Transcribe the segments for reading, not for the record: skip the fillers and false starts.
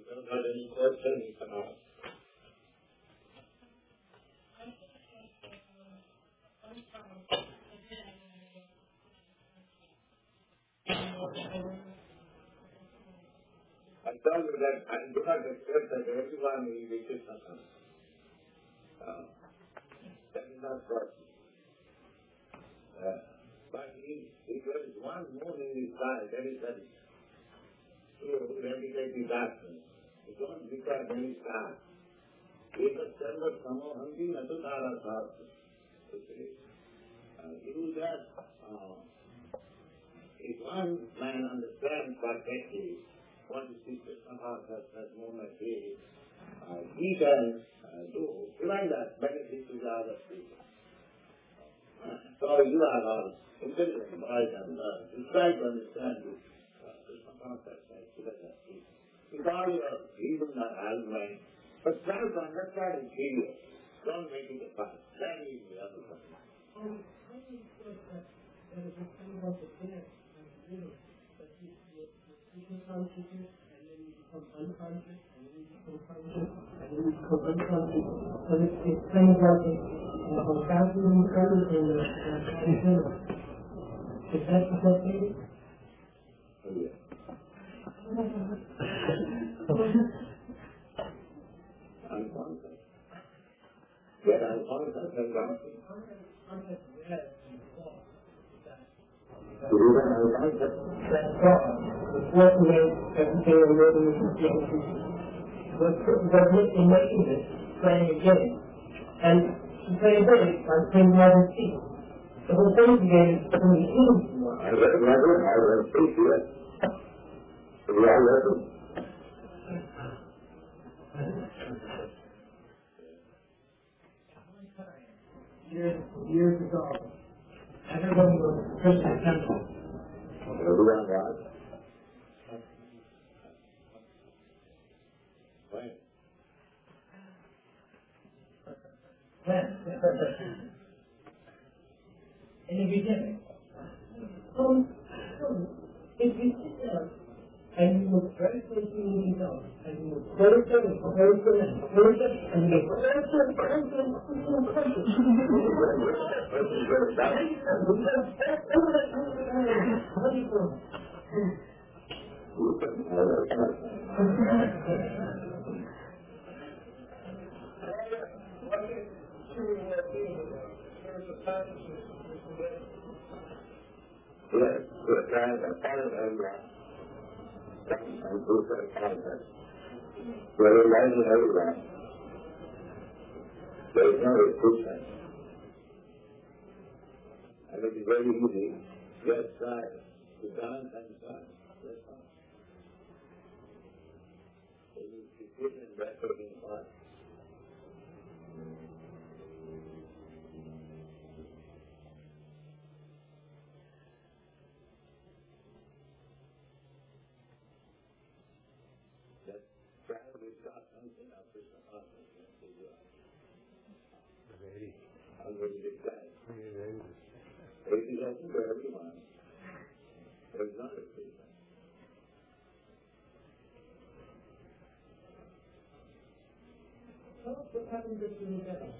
you don't have any question, you can ask. I told you that I do not expect that everyone will be Krishna conscious. That is not possible. But if there is one moon in his sky, that is that. You replicate the darkness. You don't become any star. Ekasarva samohanti natutara sarva. You just, if one man understands perfectly what is the Krishna consciousness that moment is, he can provide that benefit to the other people. So you are all intelligent, bright, and you try to understand this Krishna consciousness together. With all your reason or argument, but try to understand it clearly. Don't make it a fight. That is the other person. How do you expect that if it's coming about the dance and the rhythm, that you become consciousness, and then you become unconscious, and then you become conscious, and then you become unconscious, and it's kind of like a fascinating curve in the rhythm. Is that the technique? Oh, yeah. Unconscious. Yeah, unconscious and conscious. That's what makes everything in rhythm is subjective. But in making this, playing a game. And to play a game, I'm playing another team. The whole thing of the game is playing the team. I will speak to it. We are ready. Years ago, everyone was Krishna temple. Everyone was. When? In the beginning. If you sit down and you look very closely in yourself, and you look very closely, and you get very Yes, the time of fire and proof of contact. Where the light is everywhere. There is no restriction. And it is very easy. Just try to dance and dance. That's all. So you sit in that taking part. It is open to everyone. There is not a restriction. What happens if you look at it?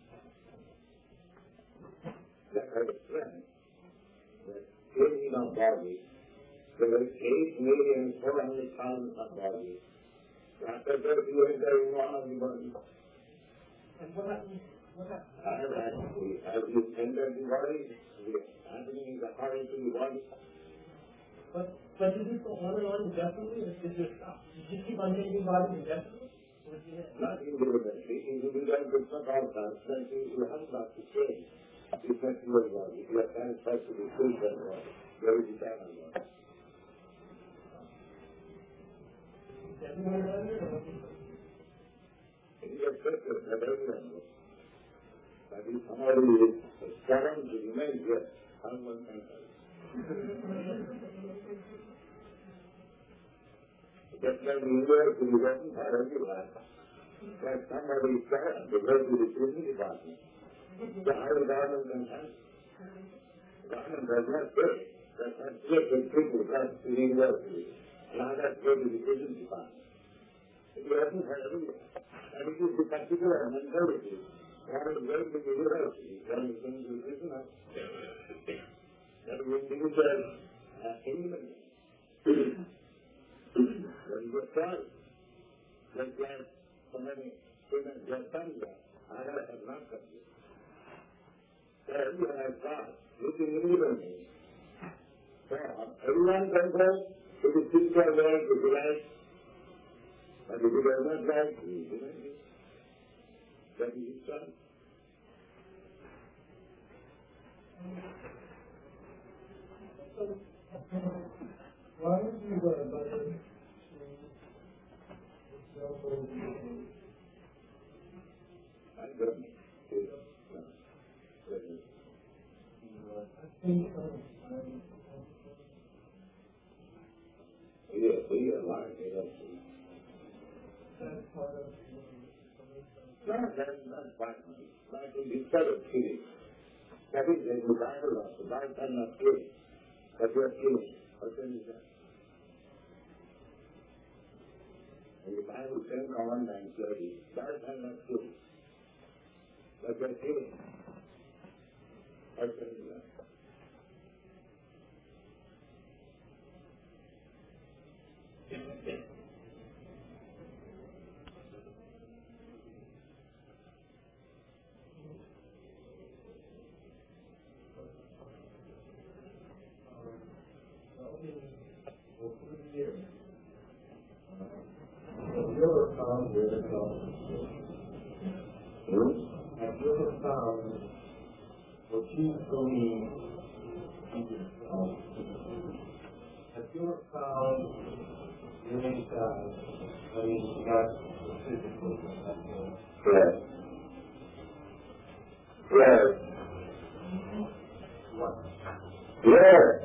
That I explained that in our body, there are 8,400,000 of bodies. After that, you enter in one of the bodies. And what happens? As you enter the body, the happening is according to the body. But you just go on and on indefinitely, or is there stop? You just keep on taking bodies indefinitely? Not individually. Individual Krishna consciousness, you have not to change. You can see your body. You are transferred to the spiritual body. There is eternal body. Everyone under it? It is expected that everyone knows. That if somebody is stubborn to remain here, how one can help? Just like the universe is open for everyone. But somebody is stubborn to go to the prison department. So how the government can help? The government does not say that take people come to the university. Now let's go to the prison department. It happens everywhere. And it is the particular mentality. One is going to the university, one is going to the business. That is individual element. When you are sorry, like somebody students have done that, others have not done it. So everyone has God, looking individually. So everyone can go to the spiritual world to be right. But if you are not right, you will not be. That is his son. Why would you go about it? I don't know. I think we are lying. that's part of That's fine. Like instead of killing, that is the Bible of the Bible cannot kill, but you are killing. What is that? And the Bible says on and clearly, Bible cannot kill, but you are killing. What is that? Have you ever found what you believe in yourself? Have you ever found really God? I mean, not physically, but Yes. Yes. what? Yes.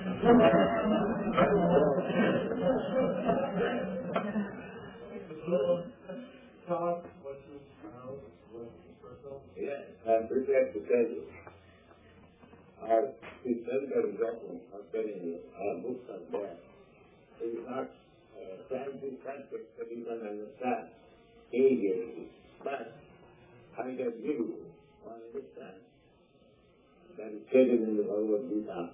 Talk what you found, what you personal. Yes, I'm prepared to tell you. Our center is open. I'm telling you, our books are there. It is not scientific context that you can understand immediately. But I can give you one understand that is stated in the Bhagavad Gita.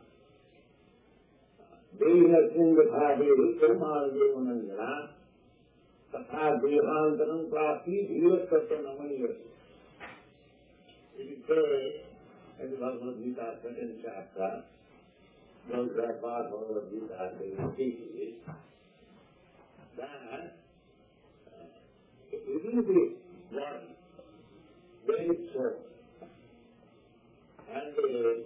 Dehinasmin Vathadevi Kurmanadevunandana Tatha Dehantaram Prati Dhivastatta Namaniyati. It is said in the Bhagavad Gita, second chapter, those that part Bhagavad Gita, they speak it, that within this body, there is soul. And the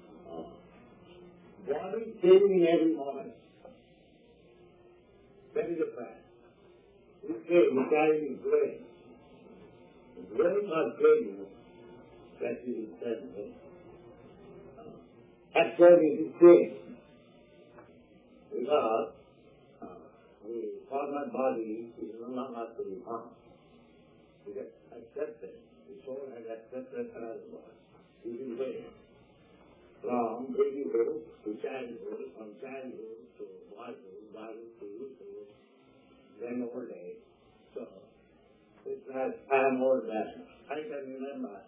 body is changing every moment. That is a fact. We say the child is growing. Growing or changing, that is intelligent. Actually, it is changed. Because the former body is no longer to be found. It is accepted. The soul has accepted another body. It is there. From babyhood to childhood, from childhood to boyhood, boyhood to youthhood, then old age. So, it's like I am old man. I can remember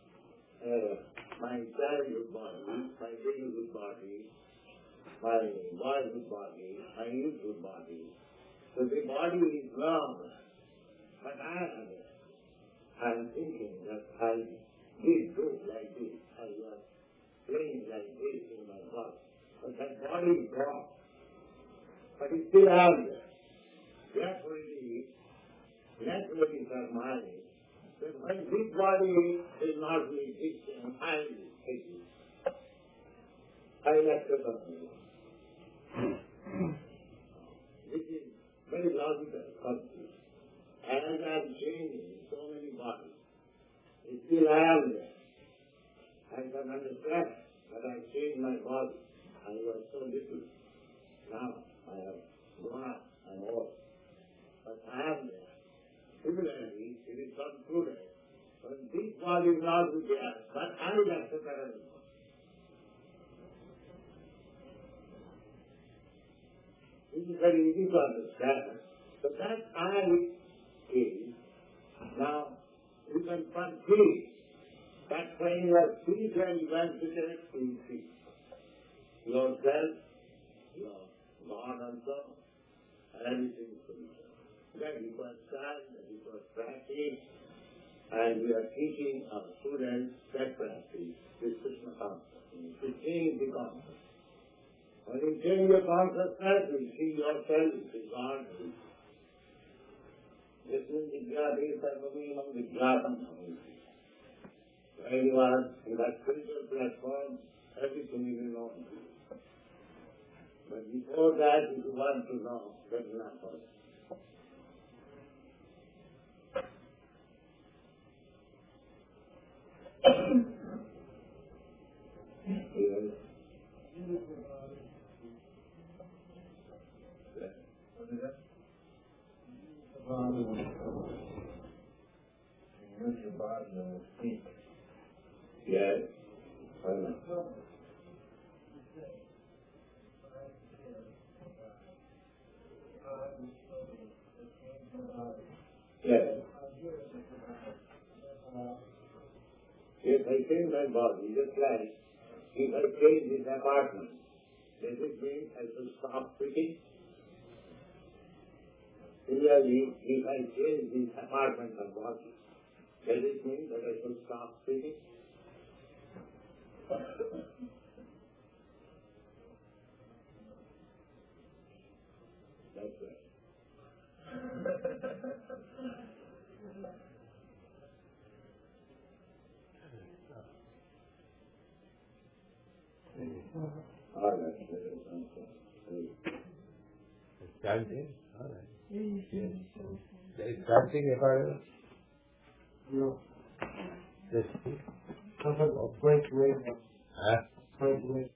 my childhood body, my babyhood body, my boyhood body, my youthhood body. So the body is long, but I am thinking that I did do like this. I was playing like this in my body. But that body is gone. But it still has there. Therefore it is naturally surmised that when this body is not existing, I exist. I left the body. This is very logical concept. As I am changing so many bodies, it still I am there. I can understand that I changed my body. I was so little. Now I have grown up. I'm old. But I am there. Similarly, it is concluded when this body is not there, but I left the parent. This is very easy to understand. But that I is, now you can feel that when you are spiritually well-situated, you see yourself, your God also, and everything is spiritual. That requires time, that requires practice, and we are teaching our students that practice, this Krishna consciousness, to change the consciousness. When you change your consciousness, you see yourself, you see God. This is Vidyadhi Sarvamimam Vidyatam. When you are in that spiritual platform, everything is known. But before that, if you want to know, that is not possible. Yes. What is that? Use your body and speak. Yes. Why not? Yes. If I change my body, just like if I change this apartment, does it mean I should stop speaking? Similarly, if I change this apartment or body, does it mean that I should stop speaking? That's right. All right. Chanting? All right. There is chanting about No. this. Break away. Huh? Break away.